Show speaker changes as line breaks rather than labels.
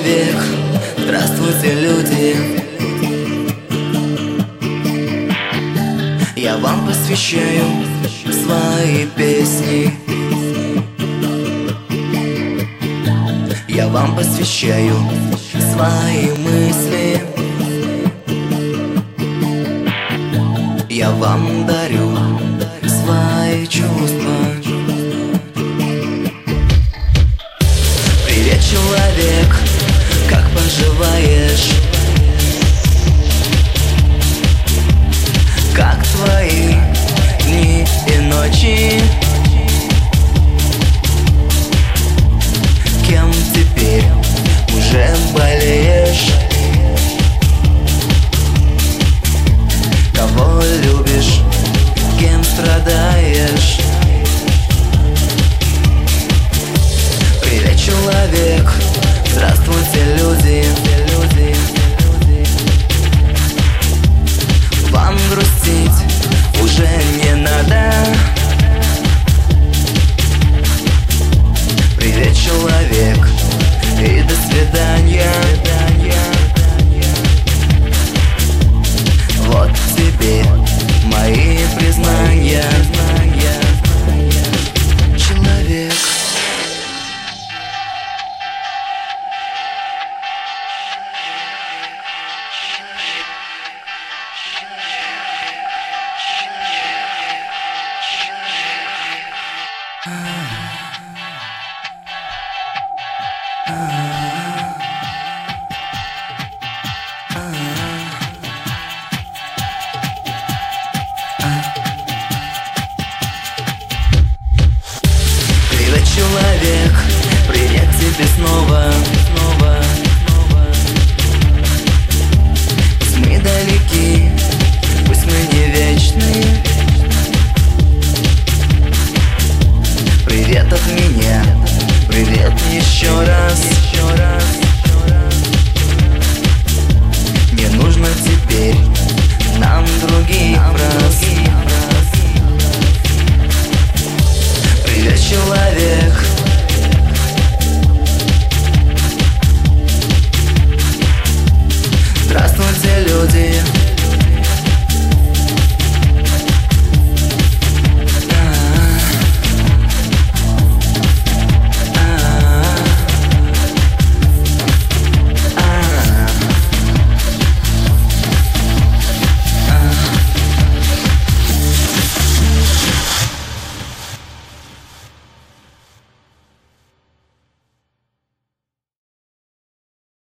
человек, здравствуйте, люди. Я вам посвящаю свои песни. Я вам посвящаю свои мысли. Я вам дарю свои чувства. Привет, человек, как поживаешь? Как твои дни и ночи? Кем теперь уже болеешь? Кого любишь, кем страдаешь? Привет, человек, здравствуйте, люди. Вам грустить уже не надо. Привет, человек, и до свидания. Вот тебе мои признания. Человек. Привет, человек, привет тебе снова.